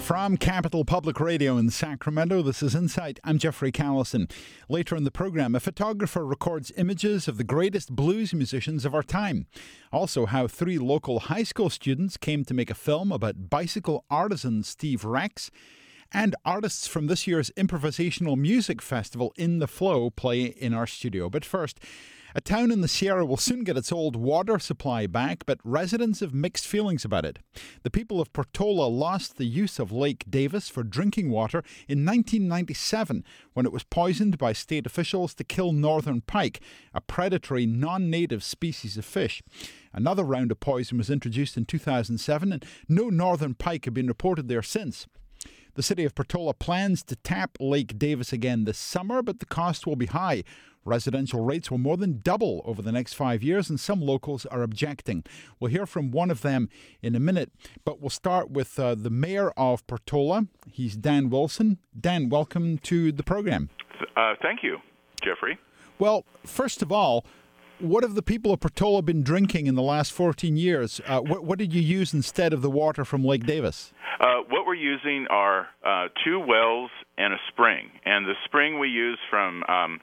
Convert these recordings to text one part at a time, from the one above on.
From Capital Public Radio in Sacramento, this is Insight. I'm Jeffrey Callison. Later in the program, a photographer records images of the greatest blues musicians of our time. Also, how 3 local high school students came to make a film about bicycle artisan Steve Rex. And artists from this year's Improvisational Music Festival In the Flow play in our studio. But first, a town in the Sierra will soon get its old water supply back, but residents have mixed feelings about it. The people of Portola lost the use of Lake Davis for drinking water in 1997 when it was poisoned by state officials to kill northern pike, a predatory non-native species of fish. Another round of poison was introduced in 2007 and no northern pike have been reported there since. The city of Portola plans to tap Lake Davis again this summer, but the cost will be high. Residential rates will more than double over the next 5 years, and some locals are objecting. We'll hear from one of them in a minute, but we'll start with the mayor of Portola. He's Dan Wilson. Dan, welcome to the program. Thank you, Jeffrey. Well, first of all, what have the people of Portola been drinking in the last 14 years? What did you use instead of the water from Lake Davis? What we're using are 2 wells and a spring. And the spring we use from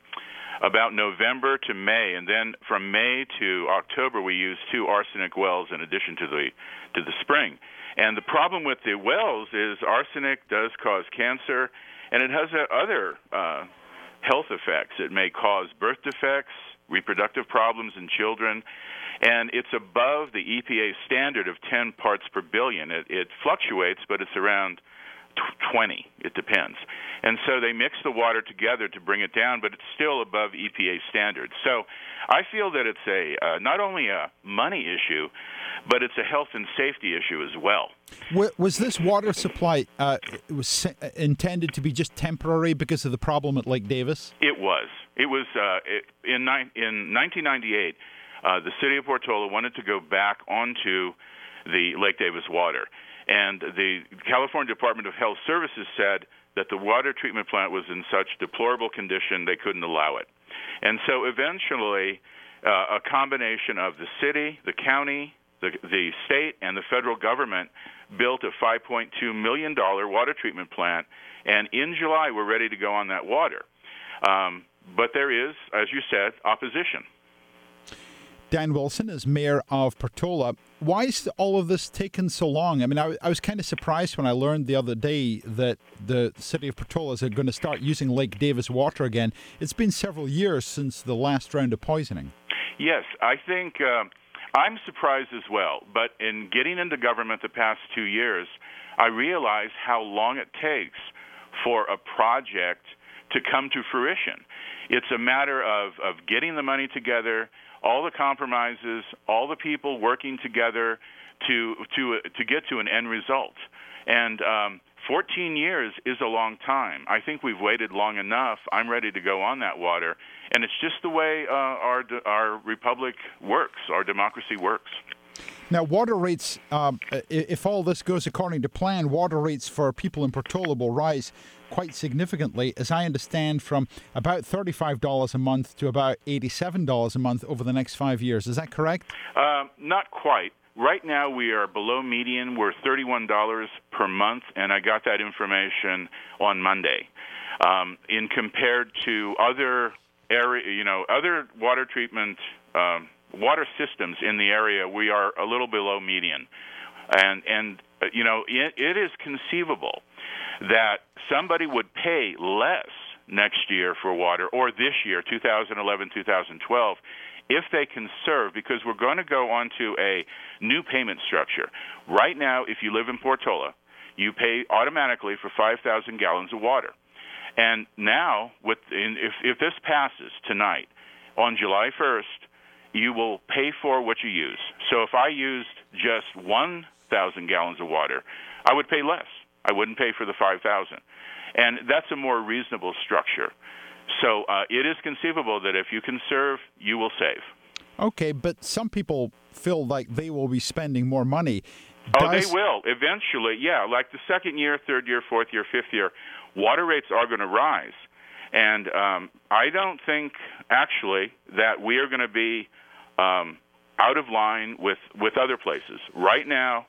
about November to May, and then from May to October we use 2 arsenic wells in addition to the spring. And the problem with the wells is arsenic does cause cancer, and it has other health effects. It may cause birth defects, reproductive problems in children, and it's above the EPA standard of 10 parts per billion. It fluctuates, but it's around 20. It depends. And so they mix the water together to bring it down, but it's still above EPA standards. So I feel that it's not only a money issue, but it's a health and safety issue as well. Was this water supply intended to be just temporary because of the problem at Lake Davis? It was. It was in 1998. The city of Portola wanted to go back onto the Lake Davis water. And the California Department of Health Services said that the water treatment plant was in such deplorable condition they couldn't allow it. And so eventually a combination of the city, the county, the state, and the federal government built a $5.2 million water treatment plant. And in July, we're ready to go on that water. But there is, as you said, opposition. Dan Wilson is mayor of Portola. Why is all of this taken so long? I mean, I was kind of surprised when I learned the other day that the city of Portola is going to start using Lake Davis water again. It's been several years since the last round of poisoning. Yes, I think I'm surprised as well. But in getting into government the past 2 years, I realized how long it takes for a project to come to fruition. It's a matter of getting the money together, all the compromises, all the people working together to get to an end result. And 14 years is a long time. I think we've waited long enough. I'm ready to go on that water. And it's just the way our republic works, our democracy works. Now, water rates, if all this goes according to plan, water rates for people in Portola will rise quite significantly, as I understand, from about $35 a month to about $87 a month over the next 5 years. Is that correct? Not quite. Right now we are below median. We're $31 per month, and I got that information on Monday. In compared to other other water treatment water systems in the area, we are a little below median. And it is conceivable that somebody would pay less next year for water, or this year, 2011, 2012, if they conserve, because we're going to go on to a new payment structure. Right now, if you live in Portola, you pay automatically for 5,000 gallons of water. And now, if this passes tonight, on July 1st, you will pay for what you use. So if I used just 1,000 gallons of water, I would pay less. I wouldn't pay for the 5,000. And that's a more reasonable structure. So it is conceivable that if you conserve, you will save. Okay, but some people feel like they will be spending more money. They will, eventually, yeah. Like the second year, third year, fourth year, fifth year, water rates are going to rise. And I don't think, actually, that we are going to be out of line with other places. Right now,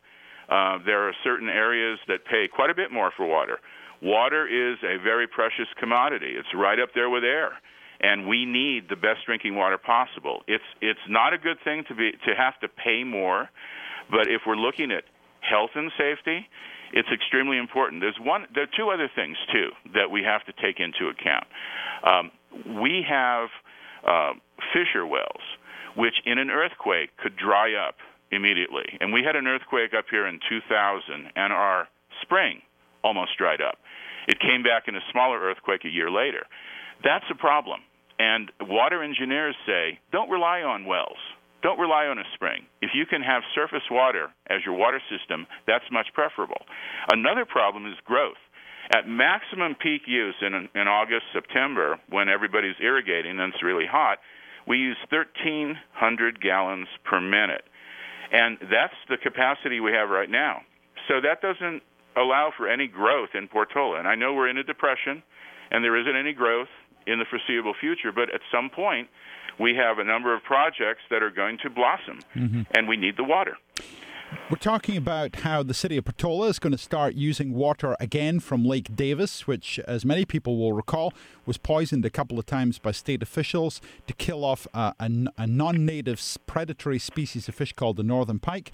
There are certain areas that pay quite a bit more for water. Water is a very precious commodity. It's right up there with air, and we need the best drinking water possible. It's not a good thing to have to pay more, but if we're looking at health and safety, it's extremely important. There are two other things too that we have to take into account. We have fissure wells, which in an earthquake could dry up immediately. And we had an earthquake up here in 2000, and our spring almost dried up. It came back in a smaller earthquake a year later. That's a problem. And water engineers say, don't rely on wells. Don't rely on a spring. If you can have surface water as your water system, that's much preferable. Another problem is growth. At maximum peak use in August, September, when everybody's irrigating and it's really hot, we use 1,300 gallons per minute. And that's the capacity we have right now. So that doesn't allow for any growth in Portola. And I know we're in a depression, and there isn't any growth in the foreseeable future, but at some point, we have a number of projects that are going to blossom, and we need the water. We're talking about how the city of Portola is going to start using water again from Lake Davis, which, as many people will recall, was poisoned a couple of times by state officials to kill off a non-native predatory species of fish called the northern pike.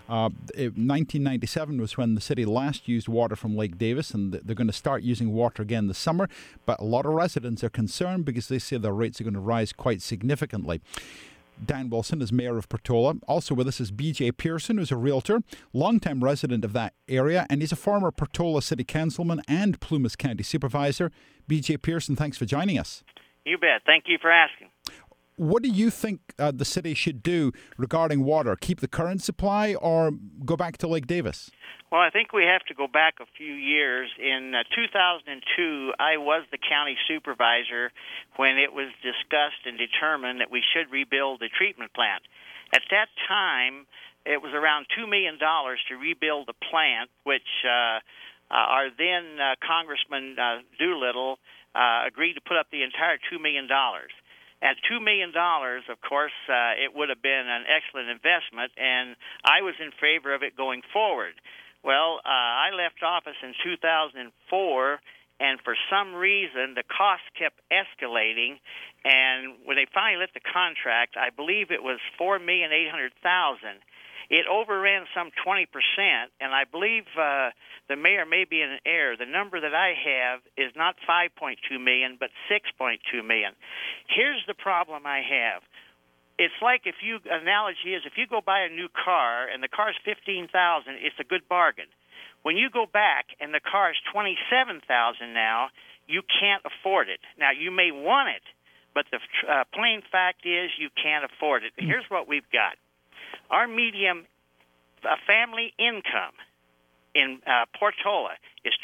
1997 was when the city last used water from Lake Davis, and they're going to start using water again this summer. But a lot of residents are concerned because they say their rates are going to rise quite significantly. Dan Wilson is mayor of Portola. Also with us is B.J. Pearson, who's a realtor, longtime resident of that area, and he's a former Portola city councilman and Plumas County supervisor. B.J. Pearson, thanks for joining us. You bet. Thank you for asking. What do you think the city should do regarding water? Keep the current supply or go back to Lake Davis? Well, I think we have to go back a few years. In 2002, I was the county supervisor when it was discussed and determined that we should rebuild the treatment plant. At that time, it was around $2 million to rebuild the plant, which our then Congressman Doolittle agreed to put up the entire $2 million. At $2 million, of course, it would have been an excellent investment, and I was in favor of it going forward. Well, I left office in 2004, and for some reason, the cost kept escalating, and when they finally let the contract, I believe it was $4,800,000. It overran some 20%, and I believe the mayor may be in error. The number that I have is not $5.2 million, but $6.2 million. Here's the problem I have. It's like analogy is if you go buy a new car and the car's $15,000, it's a good bargain. When you go back and the car's $27,000 now, you can't afford it. Now, you may want it, but the plain fact is you can't afford it. Here's what we've got. Our median family income in Portola is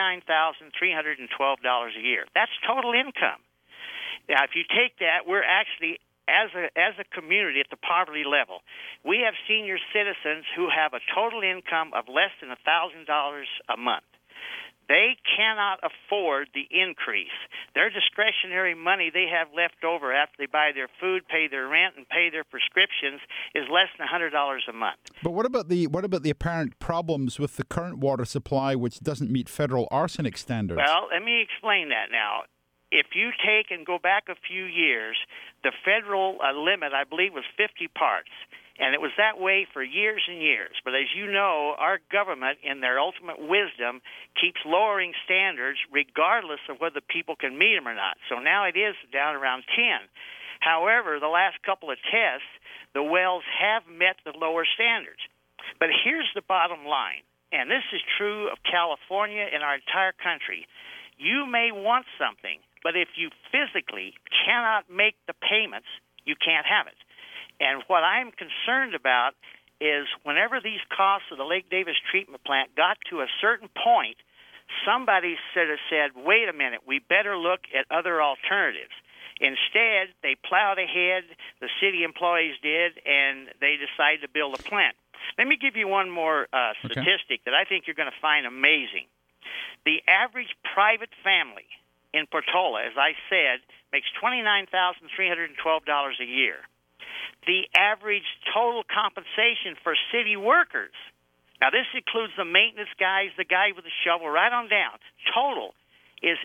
$29,312 a year. That's total income. Now, if you take that, we're actually, as a community, at the poverty level. We have senior citizens who have a total income of less than $1,000 a month. They cannot afford the increase. Their discretionary money they have left over after they buy their food, pay their rent, and pay their prescriptions is less than $100 a month. But what about the apparent problems with the current water supply, which doesn't meet federal arsenic standards? Well, let me explain that now. If you take and go back a few years, the federal limit, I believe, was 50 parts. And it was that way for years and years. But as you know, our government, in their ultimate wisdom, keeps lowering standards regardless of whether people can meet them or not. So now it is down around 10. However, the last couple of tests, the wells have met the lower standards. But here's the bottom line, and this is true of California and our entire country. You may want something, but if you physically cannot make the payments, you can't have it. And what I'm concerned about is whenever these costs of the Lake Davis treatment plant got to a certain point, somebody sort of said, wait a minute, we better look at other alternatives. Instead, they plowed ahead, the city employees did, and they decided to build a plant. Let me give you one more statistic that I think you're going to find amazing. The average private family in Portola, as I said, makes $29,312 a year. The average total compensation for city workers Now, this includes the maintenance guys, the guy with the shovel, right on down. Total is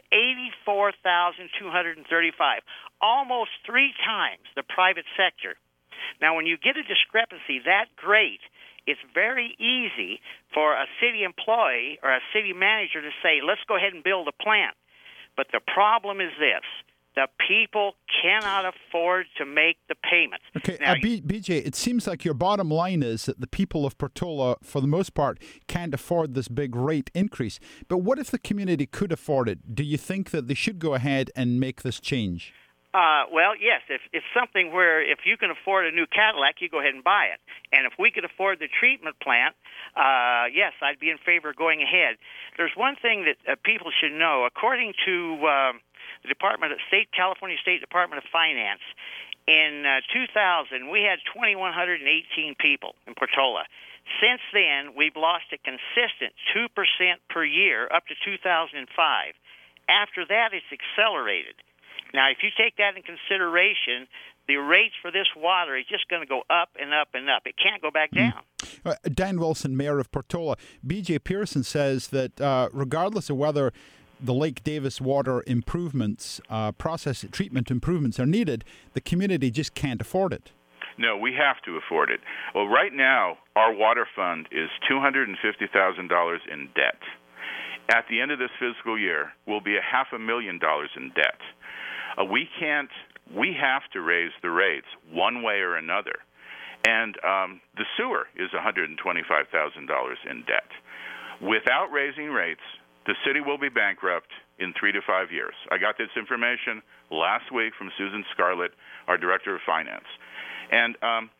$84,235, almost 3 times the private sector. Now, when you get a discrepancy that great, it's very easy for a city employee or a city manager to say, let's go ahead and build a plant. But the problem is this. The people cannot afford to make the payments. Okay, now, BJ, it seems like your bottom line is that the people of Portola, for the most part, can't afford this big rate increase. But what if the community could afford it? Do you think that they should go ahead and make this change? Well, yes. If it's something where if you can afford a new Cadillac, you go ahead and buy it. And if we could afford the treatment plant, yes, I'd be in favor of going ahead. There's one thing that people should know. According to the California State Department of Finance, in 2000, we had 2,118 people in Portola. Since then, we've lost a consistent 2% per year up to 2005. After that, it's accelerated. Now, if you take that in consideration, the rates for this water is just going to go up and up and up. It can't go back down. Dan Wilson, Mayor of Portola. B.J. Pearson says that regardless of whether the Lake Davis water improvements, process treatment improvements are needed, the community just can't afford it. No, we have to afford it. Well, right now, our water fund is $250,000 in debt. At the end of this fiscal year, we'll be $500,000 in debt. We have to raise the rates one way or another. And the sewer is $125,000 in debt. Without raising rates, the city will be bankrupt in 3 to 5 years. I got this information last week from Susan Scarlett, our Director of Finance. And,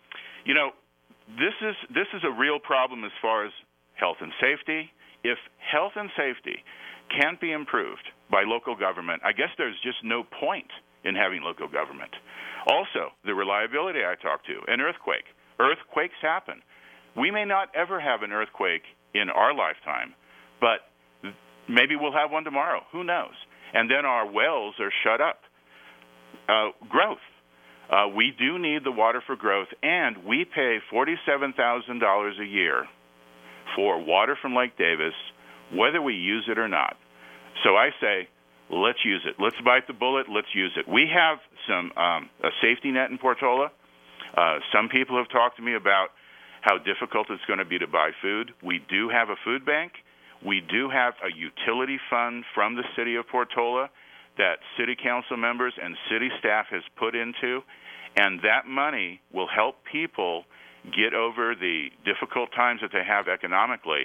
this is a real problem as far as health and safety. If health and safety can't be improved by local government, I guess there's just no point in having local government. Also, the reliability I talked to, an earthquake. Earthquakes happen. We may not ever have an earthquake in our lifetime, but maybe we'll have one tomorrow. Who knows? And then our wells are shut up. Growth. We do need the water for growth, and we pay $47,000 a year for water from Lake Davis, whether we use it or not. So I say, let's use it. Let's bite the bullet. Let's use it. We have a safety net in Portola. Some people have talked to me about how difficult it's going to be to buy food. We do have a food bank. We do have a utility fund from the city of Portola that city council members and city staff has put into, and that money will help people get over the difficult times that they have economically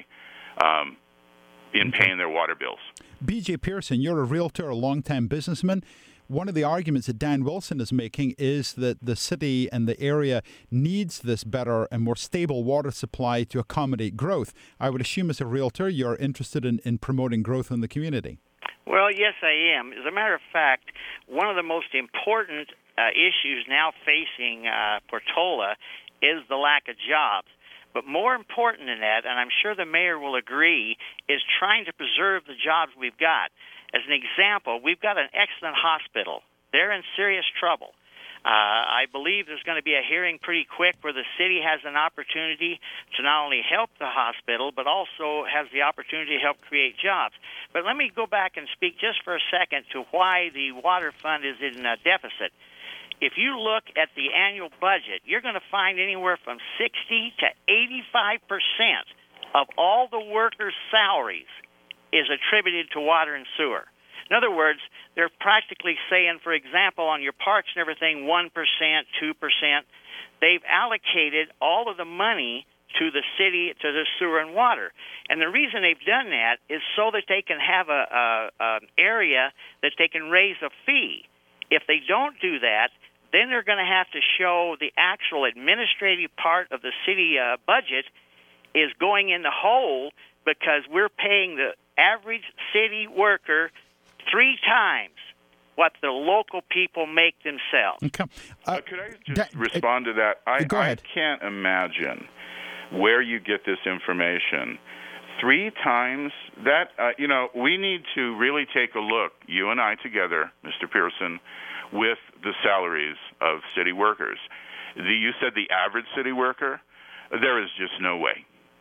in paying their water bills. B.J. Pearson, you're a realtor, a longtime businessman. One of the arguments that Dan Wilson is making is that the city and the area needs this better and more stable water supply to accommodate growth. I would assume as a realtor you're interested in promoting growth in the community. Well, yes, I am. As a matter of fact, one of the most important issues now facing Portola is the lack of jobs. But more important than that, and I'm sure the mayor will agree, is trying to preserve the jobs we've got. As an example, we've got an excellent hospital. They're in serious trouble. I believe there's going to be a hearing pretty quick where the city has an opportunity to not only help the hospital, but also has the opportunity to help create jobs. But let me go back and speak just for a second to why the water fund is in a deficit. If you look at the annual budget, you're going to find anywhere from 60 to 85% of all the workers' salaries is attributed to water and sewer. In other words, they're practically saying, for example, on your parks and everything, 1%, 2%. They've allocated all of the money to the city, to the sewer and water. And the reason they've done that is so that they can have an area that they can raise a fee. If they don't do that, then they're going to have to show the actual administrative part of the city budget is going in the hole because we're paying the average city worker 3 times what the local people make themselves. Okay. Could I just respond to that? Go ahead. I can't imagine where you get this information. 3 times that, we need to really take a look, you and I together, Mr. Pearson, with the salaries of city workers. You said the average city worker? There is just no way.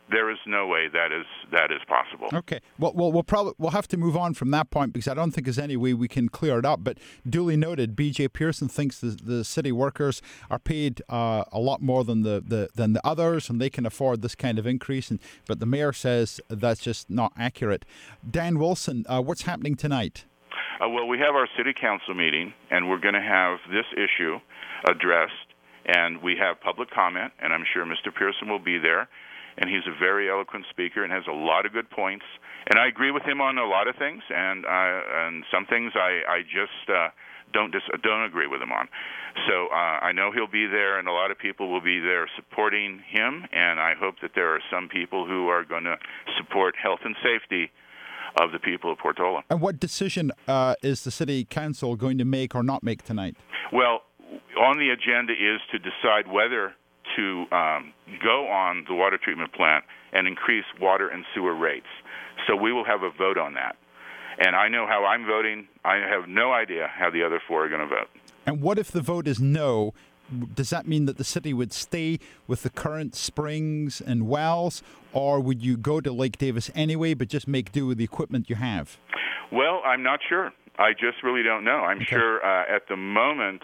There is no way that is possible. Okay. Well, we'll have to move on from that point because I don't think there's any way we can clear it up. But duly noted, B.J. Pearson thinks the city workers are paid a lot more than the others, and they can afford this kind of increase. But the mayor says that's just not accurate. Dan Wilson, what's happening tonight? Well, we have our city council meeting, and we're going to have this issue addressed, and we have public comment, and I'm sure Mr. Pearson will be there. And he's a very eloquent speaker and has a lot of good points. And I agree with him on a lot of things, and some things I just don't agree with him on. So I know he'll be there, and a lot of people will be there supporting him. And I hope that there are some people who are going to support health and safety of the people of Portola. And what decision is the city council going to make or not make tonight? Well, on the agenda is to decide whether to go on the water treatment plant and increase water and sewer rates. So we will have a vote on that. And I know how I'm voting. I have no idea how the other four are going to vote. And what if the vote is no? Does that mean that the city would stay with the current springs and wells, or would you go to Lake Davis anyway, but just make do with the equipment you have? Well, I'm not sure. I just really don't know. I'm sure at the moment...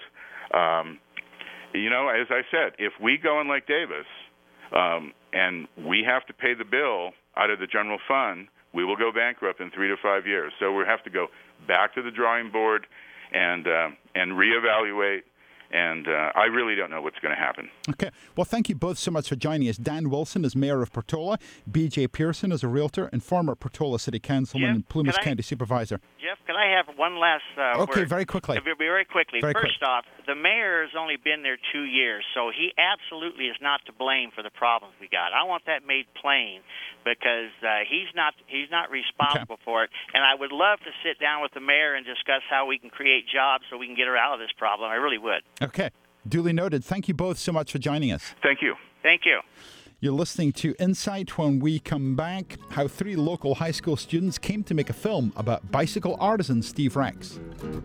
as I said, if we go in Lake Davis and we have to pay the bill out of the general fund, we will go bankrupt in 3 to 5 years. So we have to go back to the drawing board and reevaluate. And I really don't know what's going to happen. Okay. Well, thank you both so much for joining us. Dan Wilson is Mayor of Portola. B.J. Pearson is a realtor and former Portola City Councilman and Plumas County Supervisor. Jeff, can I have one last Okay, word? very quickly. Very quickly. First off, the mayor has only been there 2 years, so he absolutely is not to blame for the problems we got. I want that made plain because he's not responsible for it. And I would love to sit down with the mayor and discuss how we can create jobs so we can get her out of this problem. I really would. Okay. Duly noted. Thank you both so much for joining us. Thank you. Thank you. You're listening to Insight. When we come back, how 3 local high school students came to make a film about bicycle artisan Steve Rex.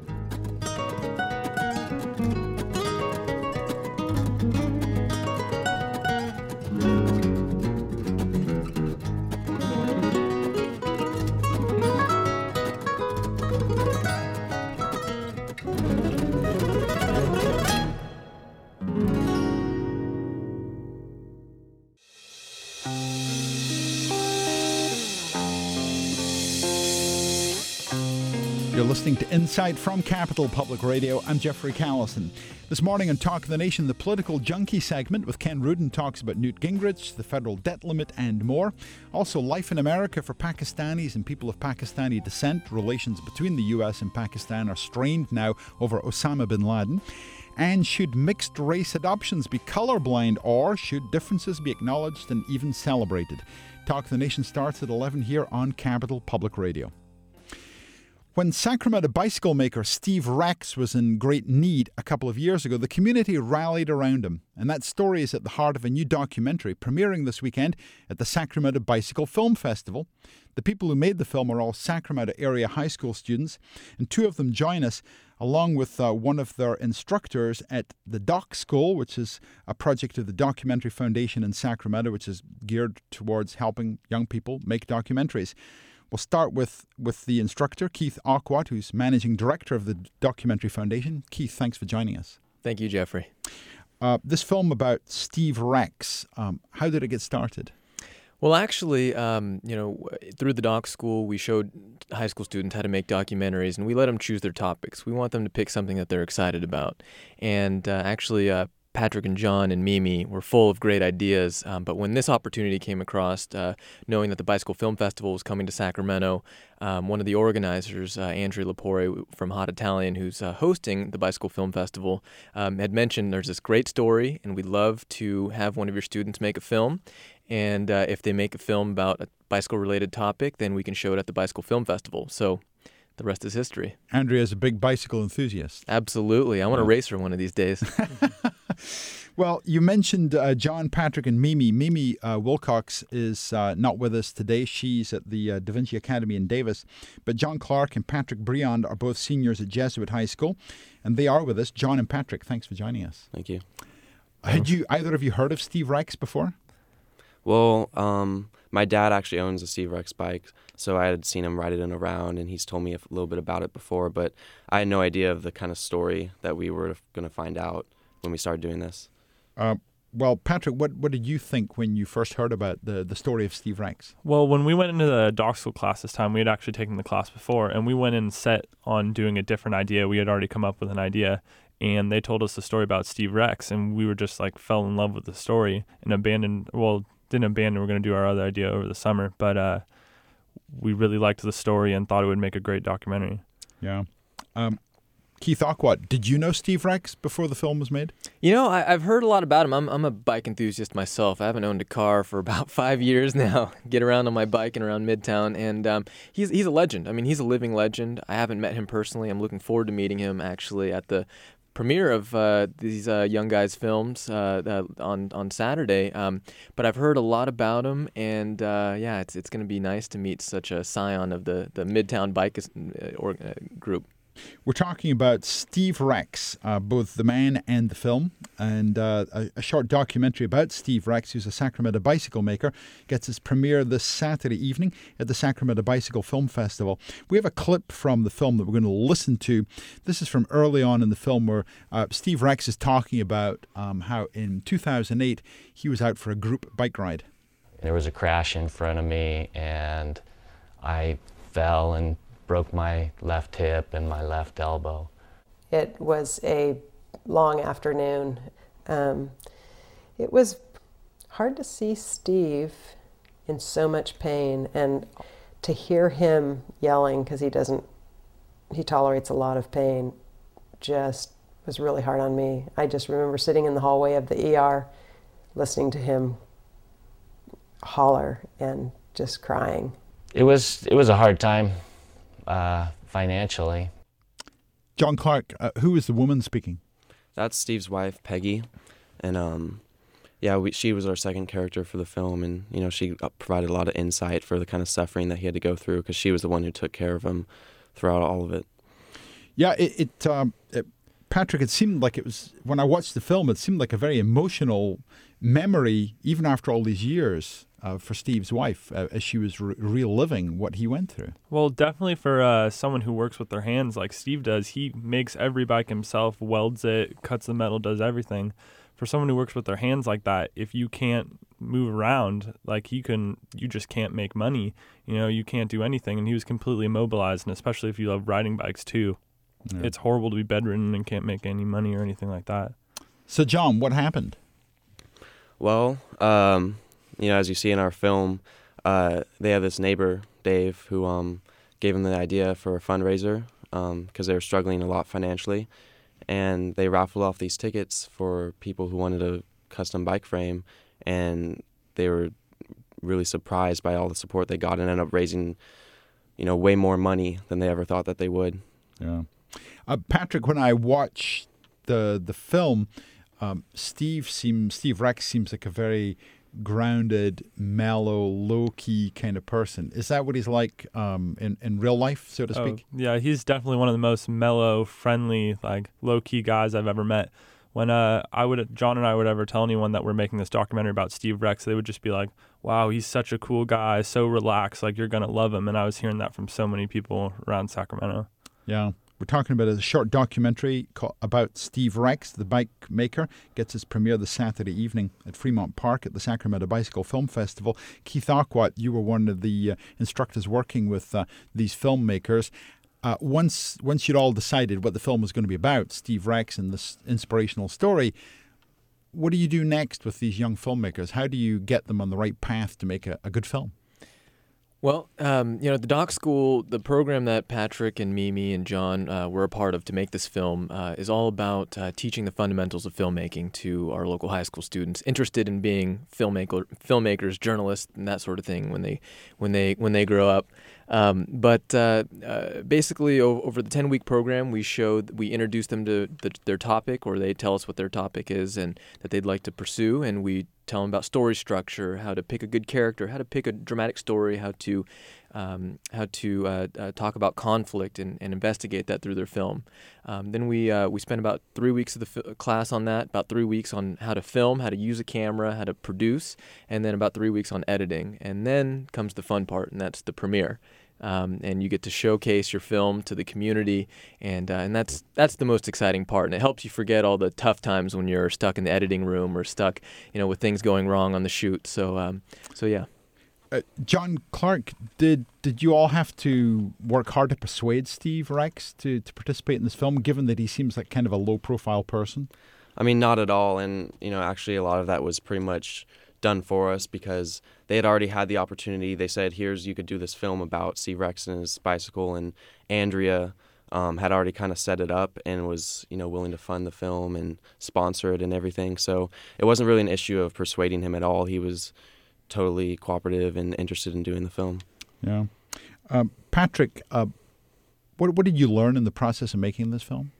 You're listening to Insight from Capital Public Radio. I'm Jeffrey Callison. This morning on Talk of the Nation, the political junkie segment with Ken Rudin talks about Newt Gingrich, the federal debt limit, and more. Also, life in America for Pakistanis and people of Pakistani descent. Relations between the U.S. and Pakistan are strained now over Osama bin Laden. And should mixed race adoptions be colorblind, or should differences be acknowledged and even celebrated? Talk of the Nation starts at 11 here on Capital Public Radio. When Sacramento bicycle maker Steve Rex was in great need a couple of years ago, the community rallied around him. And that story is at the heart of a new documentary premiering this weekend at the Sacramento Bicycle Film Festival. The people who made the film are all Sacramento area high school students, and 2 of them join us, along with one of their instructors at the Doc School, which is a project of the Documentary Foundation in Sacramento, which is geared towards helping young people make documentaries. We'll start with the instructor, Keith Aquat, who's managing director of the Documentary Foundation. Keith, thanks for joining us. Thank you, Jeffrey. This film about Steve Rex, how did it get started? Well, actually, through the Doc School, we showed high school students how to make documentaries, and we let them choose their topics. We want them to pick something that they're excited about. And Patrick and John and Mimi were full of great ideas, but when this opportunity came across, knowing that the Bicycle Film Festival was coming to Sacramento, one of the organizers, Andrea Lepore from Hot Italian, who's hosting the Bicycle Film Festival, had mentioned there's this great story, and we'd love to have one of your students make a film. And if they make a film about a bicycle-related topic, then we can show it at the Bicycle Film Festival. So the rest is history. Andrea is a big bicycle enthusiast. Absolutely. I want to race her one of these days. Well, you mentioned John, Patrick, and Mimi. Mimi Wilcox is not with us today. She's at the Da Vinci Academy in Davis. But John Clark and Patrick Briand are both seniors at Jesuit High School, and they are with us. John and Patrick, thanks for joining us. Thank you. Had either of you heard of Steve Rex before? Well, my dad actually owns a Steve Rex bike, so I had seen him ride it in a round, and he's told me a little bit about it before, but I had no idea of the kind of story that we were going to find out when we started doing this. Well, Patrick, what did you think when you first heard about the story of Steve Rex? Well, when we went into the doc school class this time, we had actually taken the class before, and we went in set on doing a different idea. We had already come up with an idea, and they told us the story about Steve Rex, and we were just like fell in love with the story and didn't abandon. We're going to do our other idea over the summer, but we really liked the story and thought it would make a great documentary. Yeah. Keith Aquat, did you know Steve Rex before the film was made? You know, I've heard a lot about him. I'm a bike enthusiast myself. I haven't owned a car for about 5 years now. Get around on my bike and around Midtown, and he's a legend. I mean, he's a living legend. I haven't met him personally. I'm looking forward to meeting him actually at the premiere of these young guys' films on Saturday. But I've heard a lot about him, and it's going to be nice to meet such a scion of the Midtown bike group. We're talking about Steve Rex, both the man and the film, and a short documentary about Steve Rex, who's a Sacramento bicycle maker, gets its premiere this Saturday evening at the Sacramento Bicycle Film Festival. We have a clip from the film that we're going to listen to. This is from early on in the film where Steve Rex is talking about how in 2008 he was out for a group bike ride. There was a crash in front of me, and I fell and broke my left hip and my left elbow. It was a long afternoon. It was hard to see Steve in so much pain and to hear him yelling, because he tolerates a lot of pain, just was really hard on me. I just remember sitting in the hallway of the ER listening to him holler and just crying. It was a hard time. Financially. John Clark, who is the woman speaking? That's Steve's wife, Peggy, and she was our second character for the film, and she provided a lot of insight for the kind of suffering that he had to go through, because she was the one who took care of him throughout all of it. Yeah, Patrick, it seemed like it was, when I watched the film, it seemed like a very emotional memory, even after all these years, for Steve's wife, as she was reliving what he went through. Well, definitely for someone who works with their hands like Steve does. He makes every bike himself, welds it, cuts the metal, does everything. For someone who works with their hands like that, if you can't move around like you just can't make money. You can't do anything. And he was completely immobilized, and especially if you love riding bikes too. Yeah. It's horrible to be bedridden and can't make any money or anything like that. So, John, what happened? Well, as you see in our film, they have this neighbor, Dave, who gave him the idea for a fundraiser because they were struggling a lot financially. And they raffled off these tickets for people who wanted a custom bike frame. And they were really surprised by all the support they got and ended up raising, way more money than they ever thought that they would. Yeah. Patrick, when I watched the film, Steve Rex seems like a very grounded, mellow, low-key kind of person. Is that what he's like in real life, so to speak? Yeah, he's definitely one of the most mellow, friendly, like low-key guys I've ever met. When John and I would ever tell anyone that we're making this documentary about Steve Rex, they would just be like, wow, he's such a cool guy, so relaxed, like you're going to love him. And I was hearing that from so many people around Sacramento. Yeah. We're talking about a short documentary about Steve Rex, the bike maker. Gets its premiere this Saturday evening at Fremont Park at the Sacramento Bicycle Film Festival. Keith Aquat, you were one of the instructors working with these filmmakers. Once you'd all decided what the film was going to be about, Steve Rex and this inspirational story, what do you do next with these young filmmakers? How do you get them on the right path to make a good film? Well, the Doc School, the program that Patrick and Mimi and John were a part of to make this film is all about teaching the fundamentals of filmmaking to our local high school students interested in being filmmakers, journalists, and that sort of thing when they grow up. But basically, over the 10-week program, we introduce them to their topic, or they tell us what their topic is and that they'd like to pursue, and we tell them about story structure, how to pick a good character, how to pick a dramatic story, how to talk about conflict and investigate that through their film. Then we spent about 3 weeks of the class on that, about 3 weeks on how to film, how to use a camera, how to produce, and then about 3 weeks on editing. And then comes the fun part, and that's the premiere. And you get to showcase your film to the community, and that's the most exciting part. And it helps you forget all the tough times when you're stuck in the editing room or stuck, with things going wrong on the shoot. So yeah. John Clark, did you all have to work hard to persuade Steve Rex to participate in this film, given that he seems like kind of a low-profile person? I mean, not at all. And, actually a lot of that was pretty much done for us because they had already had the opportunity. They said, you could do this film about Steve Rex and his bicycle, and Andrea had already kind of set it up and was, willing to fund the film and sponsor it and everything. So it wasn't really an issue of persuading him at all. He was totally cooperative and interested in doing the film. Yeah. Patrick, what did you learn in the process of making this film?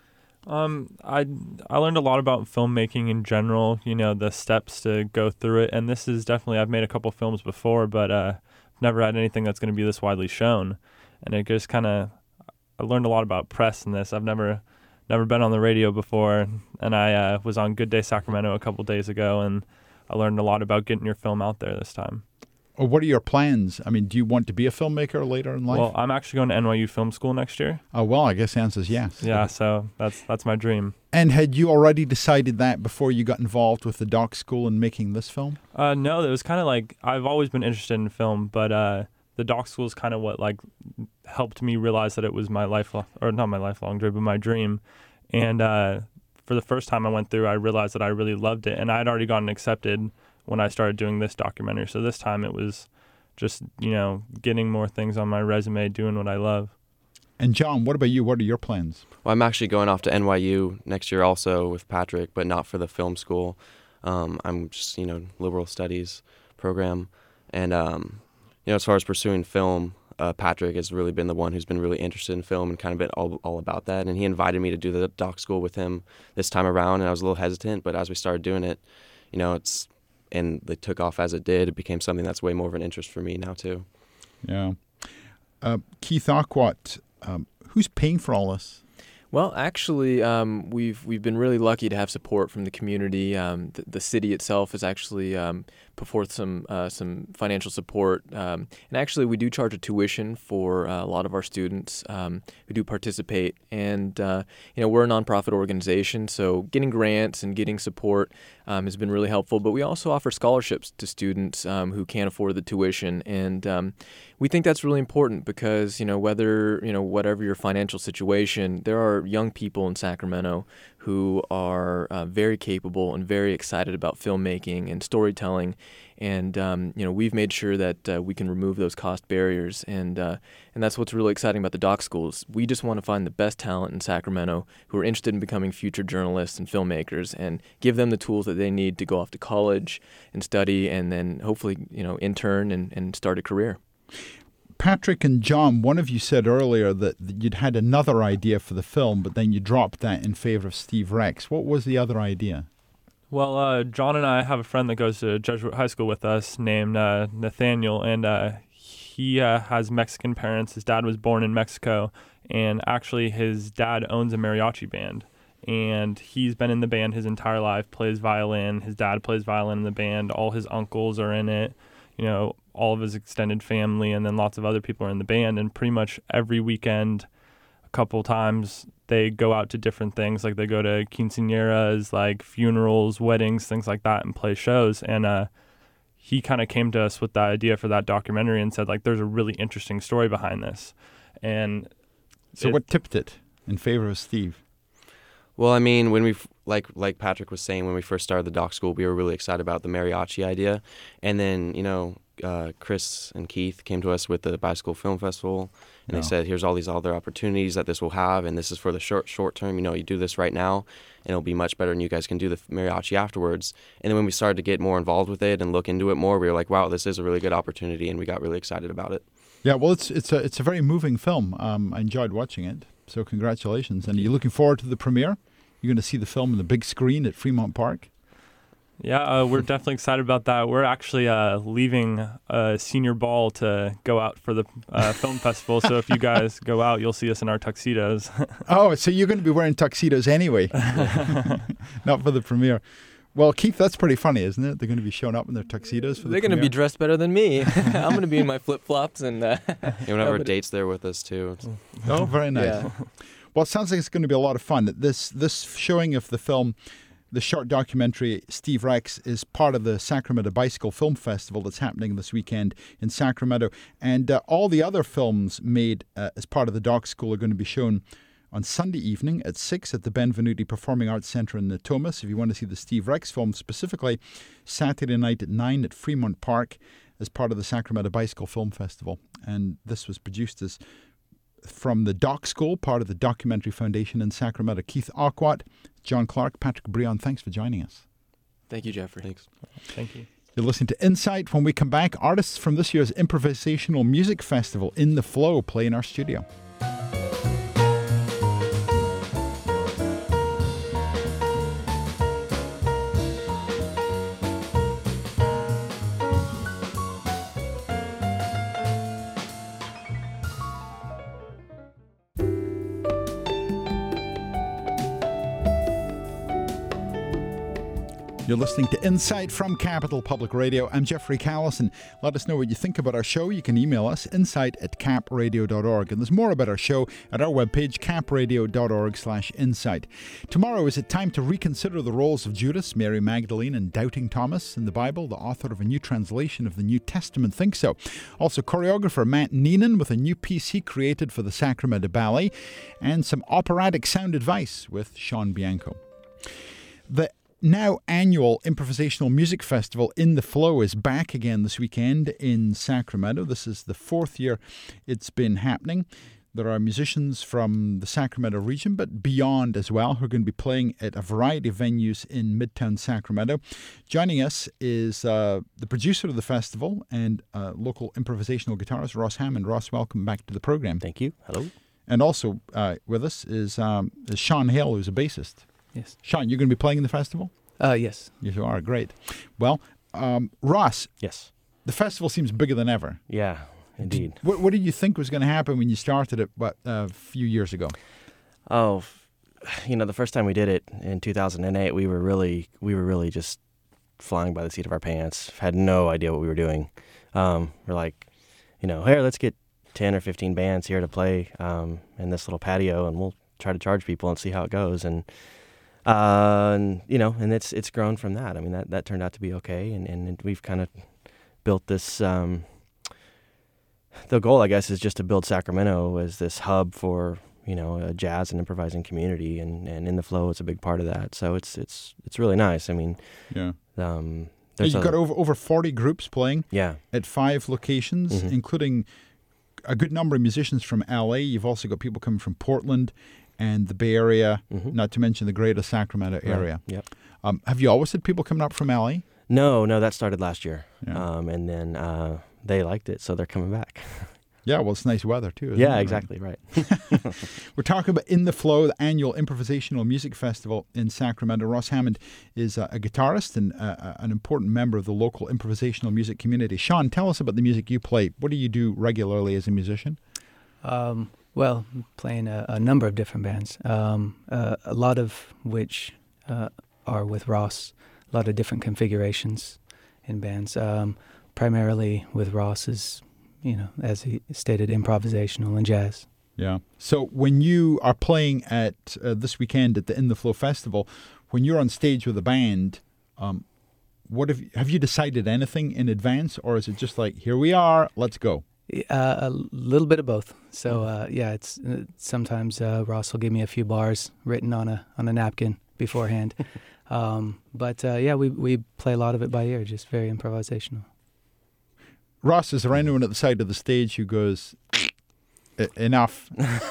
I learned a lot about filmmaking in general, the steps to go through it. And this is definitely, I've made a couple films before, but I've never had anything that's going to be this widely shown. And it just I learned a lot about press in this. I've never been on the radio before, and I was on Good Day Sacramento a couple days ago, and I learned a lot about getting your film out there this time. Oh, what are your plans? I mean, do you want to be a filmmaker later in life? Well, I'm actually going to NYU Film School next year. Oh, well, I guess the answer is yes. Yeah, so that's my dream. And had you already decided that before you got involved with the doc school and making this film? No, it was kind of like, I've always been interested in film, but the doc school is kind of what helped me realize that it was my lifelong, or not my lifelong dream, but my dream. And for the first time I went through, I realized that I really loved it, and I had already gotten accepted when I started doing this documentary. So this time it was just, getting more things on my resume, doing what I love. And John, what about you? What are your plans? Well, I'm actually going off to NYU next year also with Patrick, but not for the film school. I'm just, liberal studies program. And, as far as pursuing film, Patrick has really been the one who's been really interested in film and kind of been all about that. And he invited me to do the doc school with him this time around, and I was a little hesitant, but as we started doing it, and it took off as it did, it became something that's way more of an interest for me now too. Yeah. Keith Aquat, who's paying for all this? Well, actually, we've been really lucky to have support from the community. The city itself has actually put forth some financial support, and actually, we do charge a tuition for a lot of our students who do participate. And we're a nonprofit organization, so getting grants and getting support has been really helpful. But we also offer scholarships to students who can't afford the tuition, and we think that's really important because whatever your financial situation, there are young people in Sacramento who are very capable and very excited about filmmaking and storytelling, and we've made sure that we can remove those cost barriers, and that's what's really exciting about the doc schools. We just want to find the best talent in Sacramento who are interested in becoming future journalists and filmmakers, and give them the tools that they need to go off to college and study, and then hopefully intern and start a career. Patrick and John, one of you said earlier that you'd had another idea for the film, but then you dropped that in favor of Steve Rex. What was the other idea? Well, John and I have a friend that goes to Jesuit High School with us named Nathaniel, and he has Mexican parents. His dad was born in Mexico, and actually his dad owns a mariachi band. And he's been in the band his entire life, plays violin. His dad plays violin in the band. All his uncles are in it. All of his extended family, and then lots of other people are in the band. And pretty much every weekend, a couple times, they go out to different things. Like they go to quinceañeras, like funerals, weddings, things like that, and play shows. And he kind of came to us with the idea for that documentary and said, there's a really interesting story behind this. And so what tipped it in favor of Steve? Well, I mean, when we like Patrick was saying, when we first started the doc school, we were really excited about the mariachi idea, and then Chris and Keith came to us with the Bicycle Film Festival, and they said, "Here's all these other opportunities that this will have, and this is for the short term. You do this right now, and it'll be much better, and you guys can do the mariachi afterwards." And then when we started to get more involved with it and look into it more, we were like, "Wow, this is a really good opportunity," and we got really excited about it. Yeah, well, it's a very moving film. I enjoyed watching it. So congratulations. And are you looking forward to the premiere? You're going to see the film on the big screen at Fremont Park? Yeah, we're definitely excited about that. We're actually leaving senior ball to go out for the film festival. So if you guys go out, you'll see us in our tuxedos. Oh, so you're going to be wearing tuxedos anyway, not for the premiere. Well, Keith, that's pretty funny, isn't it? They're going to be showing up in their tuxedos for the They're going to be dressed better than me. I'm going to be in my flip-flops. And You want to have our dates there with us, too. Oh, very nice. Yeah. Well, it sounds like it's going to be a lot of fun. This showing of the film, the short documentary Steve Rex, is part of the Sacramento Bicycle Film Festival that's happening this weekend in Sacramento. And all the other films made as part of the Doc School are going to be shown on Sunday evening at 6 at the Benvenuti Performing Arts Centre in Natomas. If you want to see the Steve Rex film specifically, Saturday night at 9 at Fremont Park as part of the Sacramento Bicycle Film Festival. And this was produced as from the Doc School, part of the Documentary Foundation in Sacramento. Keith Ockwat, John Clark, Patrick Breon, thanks for joining us. Thank you, Jeffrey. Thanks. Thank you. You're listening to Insight. When we come back, artists from this year's Improvisational Music Festival In the Flow play in our studio. You're listening to Insight from Capital Public Radio. I'm Jeffrey Callison. Let us know what you think about our show. You can email us, insight@capradio.org. And there's more about our show at our webpage, capradio.org/insight. Tomorrow, is it time to reconsider the roles of Judas, Mary Magdalene, and Doubting Thomas in the Bible? The author of a new translation of the New Testament thinks so. Also, choreographer Matt Neenan with a new piece he created for the Sacramento Ballet, and some operatic sound advice with Sean Bianco. The now annual Improvisational Music Festival In the Flow is back again this weekend in Sacramento. This is the 4th year it's been happening. There are musicians from the Sacramento region, but beyond as well, who are going to be playing at a variety of venues in Midtown Sacramento. Joining us is the producer of the festival and local improvisational guitarist, Ross Hammond. Ross, welcome back to the program. Thank you. Hello. And also with us is Sean Hale, who's a bassist. Yes. Sean, you're going to be playing in the festival? Yes. Yes, you are. Great. Well, Ross, Yes. the festival seems bigger than ever. Yeah, indeed. What did you think was going to happen when you started it a few years ago? Oh, the first time we did it in 2008, we were really just flying by the seat of our pants. Had no idea what we were doing. We're like, here, let's get 10 or 15 bands here to play in this little patio, and we'll try to charge people and see how it goes. And it's grown from that. I mean, that turned out to be okay, and we've kind of built this. The goal, I guess, is just to build Sacramento as this hub for a jazz and improvising community, and In the Flow is a big part of that. So it's really nice. I mean, Yeah. You've You've got over 40 groups playing. Yeah. At 5 locations, including a good number of musicians from LA. You've also got people coming from Portland and the Bay Area, not to mention the greater Sacramento area. Right. Yep. Have you always had people coming up from LA? No, that started last year. Yeah. And then they liked it, so they're coming back. Yeah, well, it's nice weather too. Isn't Yeah, it? exactly, right. We're talking about In the Flow, the annual Improvisational Music Festival in Sacramento. Ross Hammond is a guitarist and an important member of the local improvisational music community. Sean, tell us about the music you play. What do you do regularly as a musician? Well, playing a number of different bands, a lot of which are with Ross, a lot of different configurations in bands. Primarily with Ross is, as he stated, improvisational and jazz. Yeah. So when you are playing at this weekend at the In the Flow Festival, when you're on stage with a band, what have you decided anything in advance, or is it just like, here we are, let's go? A little bit of both. So it's sometimes Ross will give me a few bars written on a napkin beforehand, but we play a lot of it by ear, just very improvisational. Ross, is there anyone at the side of the stage who goes, enough?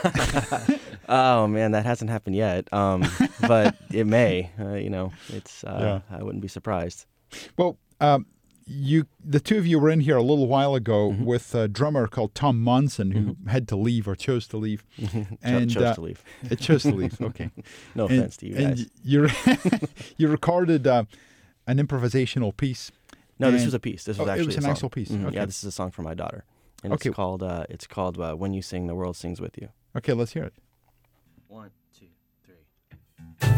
Oh man, that hasn't happened yet, but it may. It's I wouldn't be surprised. Well, the two of you were in here a little while ago with a drummer called Tom Monson, who had to leave or chose to leave. And chose to leave. It chose to leave. Okay. No offense to you guys. And you recorded an improvisational piece. No, this was a piece. This was actually it was an a song. actual piece. Mm-hmm. Okay. Yeah, this is a song for my daughter, and Okay. it's called "When You Sing, the World Sings with You." Okay, let's hear it. 1, 2, 3.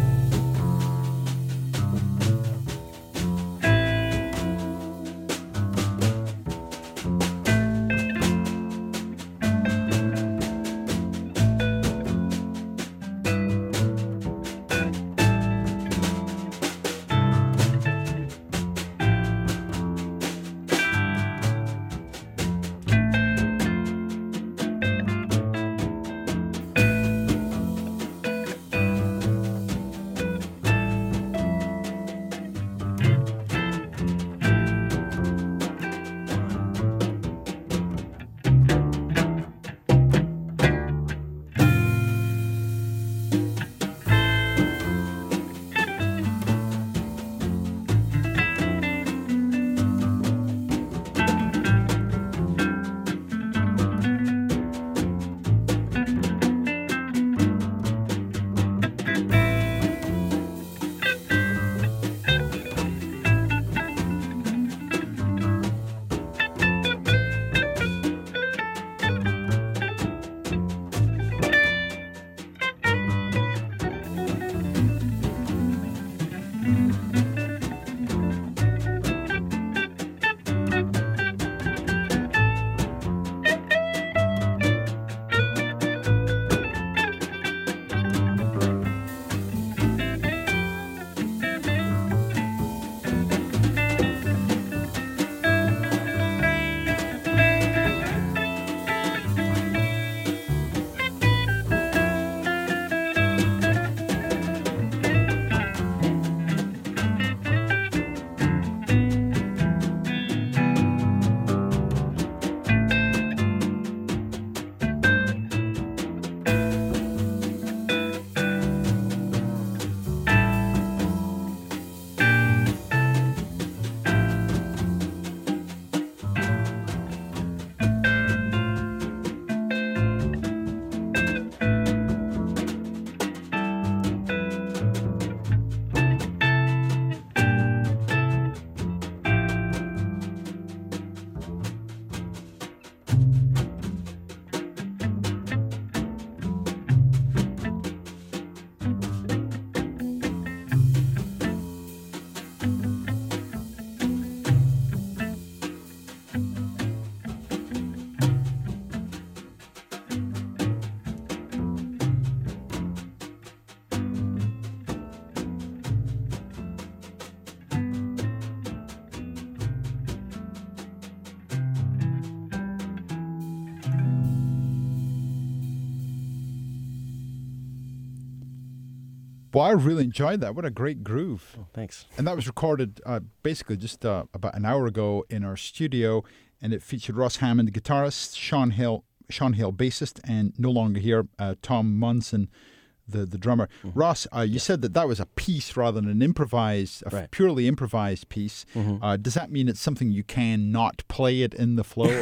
Well, I really enjoyed that. What a great groove. Oh, thanks. And that was recorded basically just about an hour ago in our studio, and it featured Ross Hammond, guitarist, Sean Hill, bassist, and no longer here, Tom Munson, the drummer. Mm-hmm. Ross, you said that was a piece rather than an improvised, right. Purely improvised piece. Mm-hmm. Does that mean it's something you cannot play it in the flow?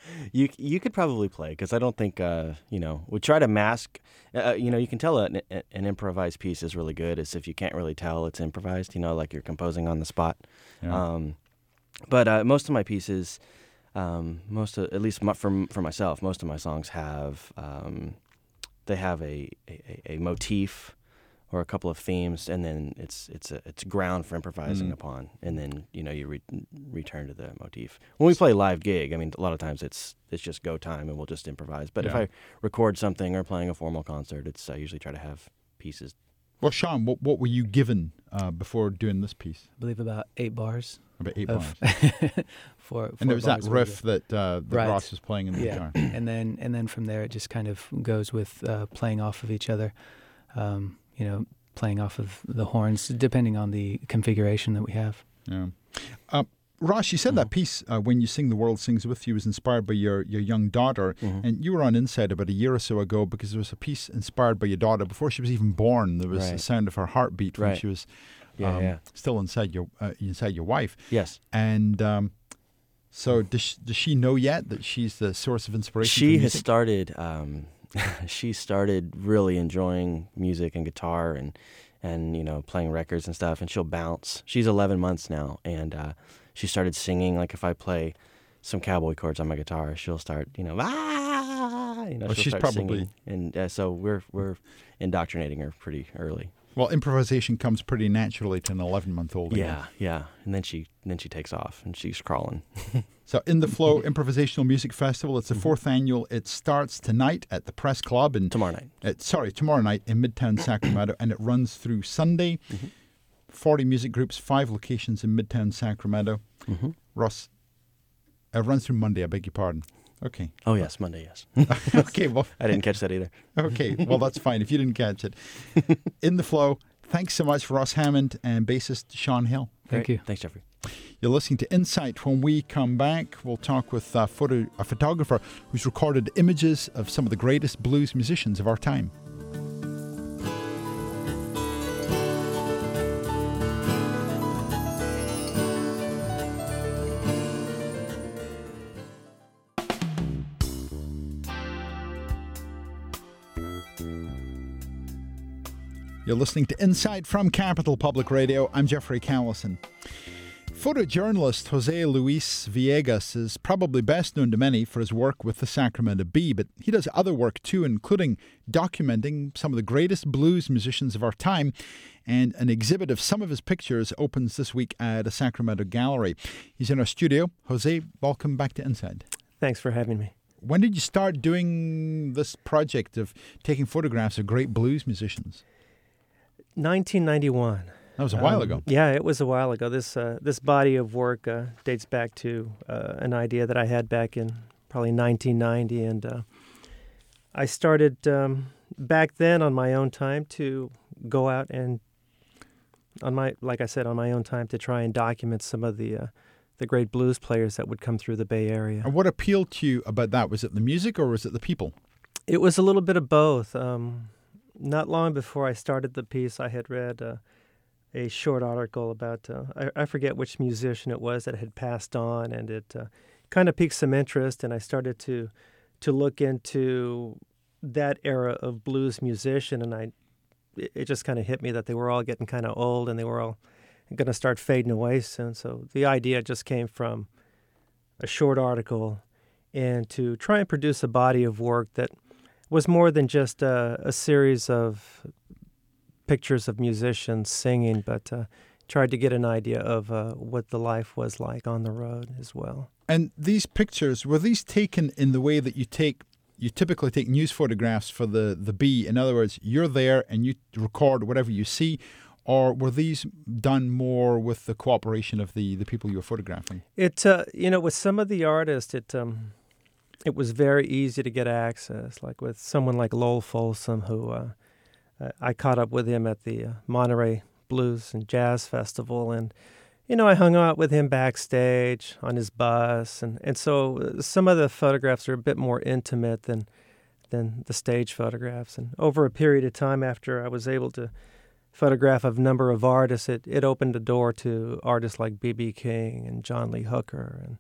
You could probably play, because I don't think, we try to mask, you can tell an improvised piece is really good is if you can't really tell it's improvised, like you're composing on the spot. Yeah. But most of my pieces, at least for myself, most of my songs have, they have a motif or a couple of themes, and then it's ground for improvising upon, and then you return to the motif. When we play a live gig, I mean, a lot of times it's just go time and we'll just improvise. But if I record something or playing a formal concert, I usually try to have pieces. Well, Sean, what were you given before doing this piece? I believe about 8 bars. About 8 bars. And there was that riff that right. Ross was playing in the guitar. And then from there it just kind of goes with playing off of each other, playing off of the horns, depending on the configuration that we have. Yeah. Ross, you said that piece, When You Sing, the World Sings With You, was inspired by your young daughter. Mm-hmm. And you were on Inside about a year or so ago because there was a piece inspired by your daughter. Before she was even born, there was the sound of her heartbeat when she was still inside your wife. Yes. And so does she know yet that she's the source of inspiration for music? Has started, she started really enjoying music and guitar, and playing records and stuff, and she'll bounce. She's 11 months now, and she started singing. Like if I play some cowboy chords on my guitar, she'll start she'll she's start probably singing. And so we're indoctrinating her pretty early. Well, improvisation comes pretty naturally to an 11-month-old. Yeah, and then she takes off and she's crawling. So In the Flow Improvisational Music Festival, it's the fourth annual. It starts tonight at the Press Club tomorrow night. Tomorrow night in Midtown Sacramento, and it runs through Sunday. 40 music groups, 5 locations in Midtown Sacramento. Ross, it runs through Monday. I beg your pardon. Okay. Oh yes, Monday. Yes. Okay. Well, I didn't catch that either. Okay. Well, that's fine if you didn't catch it. In the Flow. Thanks so much, Ross Hammond and bassist Sean Hill. Thank you. Thanks, Jeffrey. You're listening to Insight. When we come back, we'll talk with a photographer who's recorded images of some of the greatest blues musicians of our time. You're listening to Insight from Capital Public Radio. I'm Jeffrey Callison. Photojournalist Jose Luis Villegas is probably best known to many for his work with the Sacramento Bee, but he does other work too, including documenting some of the greatest blues musicians of our time, and an exhibit of some of his pictures opens this week at a Sacramento gallery. He's in our studio. Jose, welcome back to Inside. Thanks for having me. When did you start doing this project of taking photographs of great blues musicians? 1991. That was a while ago. Yeah, it was a while ago. This body of work dates back to an idea that I had back in probably 1990, and I started back then on my own time to go out and on my own time to try and document some of the great blues players that would come through the Bay Area. And what appealed to you about that? Was it the music or was it the people? It was a little bit of both. Not long before I started the piece, I had read a short article about, I forget which musician it was that had passed on, and it kind of piqued some interest, and I started to look into that era of blues musician, and it just kind of hit me that they were all getting kind of old, and they were all going to start fading away soon. So the idea just came from a short article, and to try and produce a body of work that was more than just a series of pictures of musicians singing, but tried to get an idea of what the life was like on the road as well. And these pictures, were these taken in the way that you typically take news photographs for the Bee? In other words, you're there and you record whatever you see, or were these done more with the cooperation of the people you were photographing? It with some of the artists, it was very easy to get access, like with someone like Lowell Folsom, who I caught up with him at the Monterey Blues and Jazz Festival, and I hung out with him backstage on his bus, and so some of the photographs are a bit more intimate than the stage photographs. And over a period of time, after I was able to photograph a number of artists, it opened a door to artists like B.B. King and John Lee Hooker, and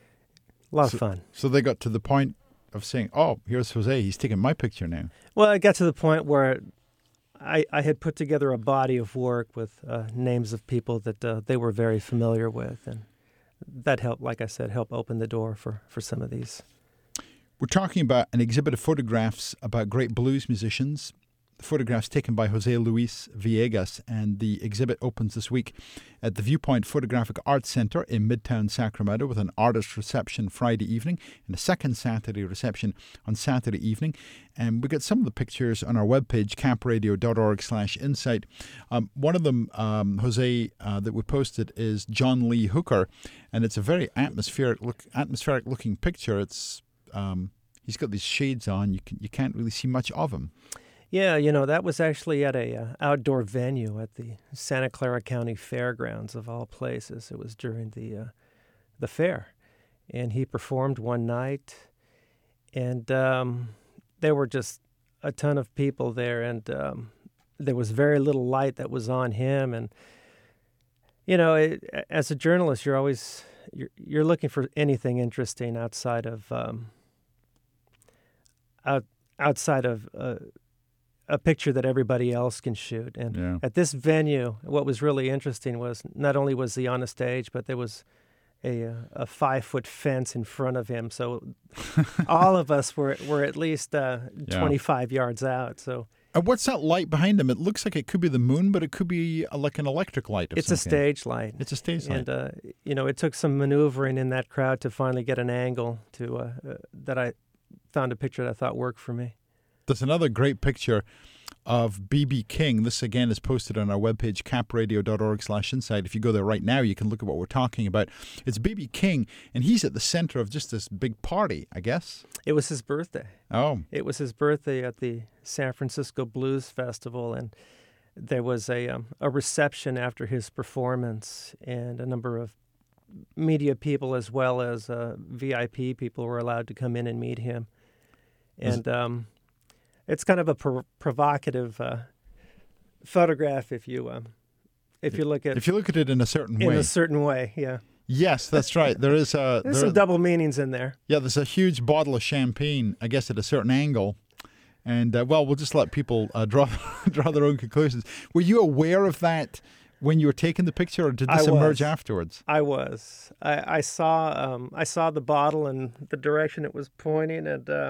a lot of fun. So they got to the point of saying, oh, here's Jose, he's taking my picture now. Well, it got to the point where I had put together a body of work with names of people that they were very familiar with, and that helped, like I said, help open the door for some of these. We're talking about an exhibit of photographs about great blues musicians. The photographs taken by Jose Luis Villegas, and the exhibit opens this week at the Viewpoint Photographic Arts Center in Midtown Sacramento, with an artist reception Friday evening and a second Saturday reception on Saturday evening. And we got some of the pictures on our webpage, capradio.org/insight. One of them, Jose, that we posted is John Lee Hooker, and it's a very atmospheric looking picture. It's he's got these shades on. You can't really see much of him. Yeah, that was actually at a outdoor venue at the Santa Clara County Fairgrounds, of all places. It was during the fair, and he performed one night, and there were just a ton of people there, and there was very little light that was on him. And as a journalist, you're always you're looking for anything interesting outside of a picture that everybody else can shoot. And at this venue, what was really interesting was not only was he on the stage, but there was a 5-foot fence in front of him. So all of us were at least 25 yards out. So. And what's that light behind him? It looks like it could be the moon, but it could be like an electric light. It's a stage light. It's a stage light. And, it took some maneuvering in that crowd to finally get an angle to that I found a picture that I thought worked for me. There's another great picture of B.B. King. This, again, is posted on our webpage, capradio.org/insight. If you go there right now, you can look at what we're talking about. It's B.B. King, and he's at the center of just this big party, I guess. It was his birthday. Oh. It was his birthday at the San Francisco Blues Festival, and there was a reception after his performance, and a number of media people as well as VIP people were allowed to come in and meet him. And it's kind of a provocative photograph if you look at it in a certain way. In a certain way, yeah. Yes, that's right. There's some double meanings in there. Yeah, there's a huge bottle of champagne, I guess, at a certain angle. And, we'll just let people draw their own conclusions. Were you aware of that when you were taking the picture, or did this emerge afterwards? I was. I saw the bottle and the direction it was pointing,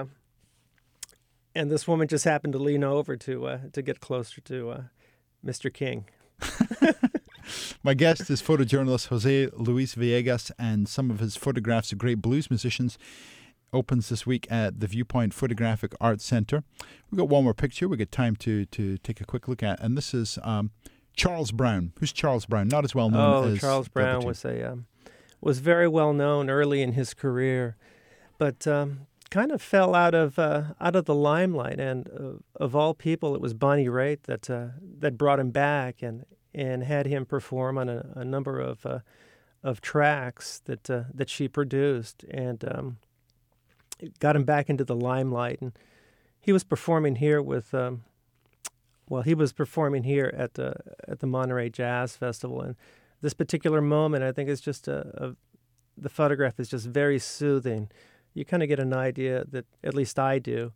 and this woman just happened to lean over to get closer to Mr. King. My guest is photojournalist Jose Luis Villegas, and some of his photographs of great blues musicians opens this week at the Viewpoint Photographic Arts Center. We've got one more picture we got time to take a quick look at, and this is Charles Brown. Who's Charles Brown? Not as well known as Charles Brown was very well known early in his career, but kind of fell out of the limelight, and of all people, it was Bonnie Raitt that brought him back and had him perform on a number of tracks that she produced, and got him back into the limelight. And he was performing here with he was performing here at the Monterey Jazz Festival, and this particular moment, I think, is just the photograph is just very soothing. You kind of get an idea that, at least I do,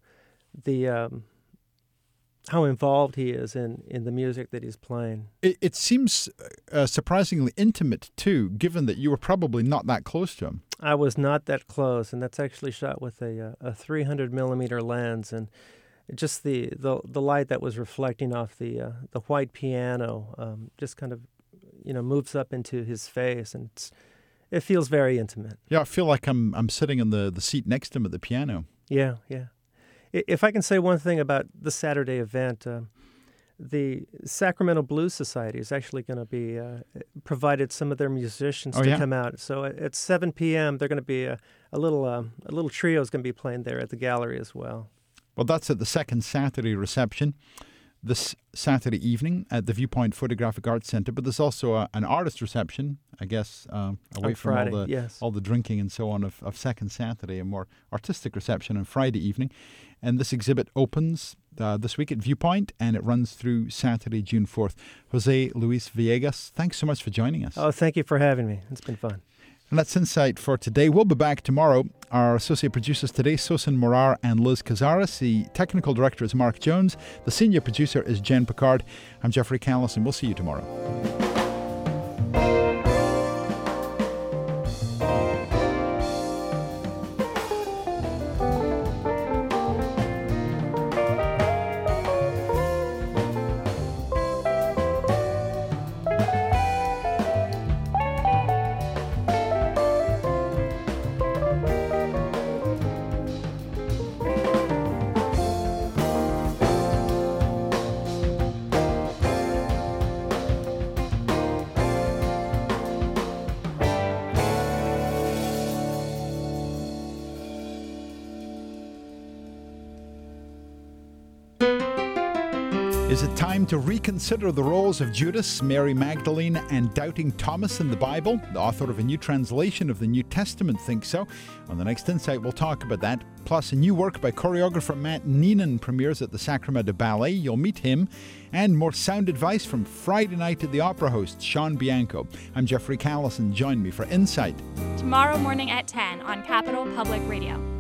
how involved he is in the music that he's playing. It seems surprisingly intimate, too, given that you were probably not that close to him. I was not that close, and that's actually shot with a 300-millimeter lens, and just the light that was reflecting off the white piano just kind of moves up into his face, and it feels very intimate. Yeah, I feel like I'm sitting in the seat next to him at the piano. Yeah. If I can say one thing about the Saturday event, the Sacramento Blues Society is actually going to be provided some of their musicians to come out. So at 7 p.m. they're going to be a little trio is going to be playing there at the gallery as well. Well, that's at the second Saturday reception this Saturday evening at the Viewpoint Photographic Arts Center. But there's also an artist reception, I guess, away from Friday, all the drinking and so on of second Saturday, a more artistic reception on Friday evening. And this exhibit opens this week at Viewpoint, and it runs through Saturday, June 4th. Jose Luis Villegas, thanks so much for joining us. Oh, thank you for having me. It's been fun. And that's Insight for today. We'll be back tomorrow. Our associate producers today, Sosan Morar and Liz Cazares. The technical director is Mark Jones. The senior producer is Jen Picard. I'm Jeffrey Callis, and we'll see you tomorrow. Is it time to reconsider the roles of Judas, Mary Magdalene, and doubting Thomas in the Bible? The author of a new translation of the New Testament thinks so. On the next Insight, we'll talk about that. Plus, a new work by choreographer Matt Neenan premieres at the Sacramento Ballet. You'll meet him. And more sound advice from Friday Night at the Opera host Sean Bianco. I'm Jeffrey Callis, and join me for Insight tomorrow morning at 10 on Capital Public Radio.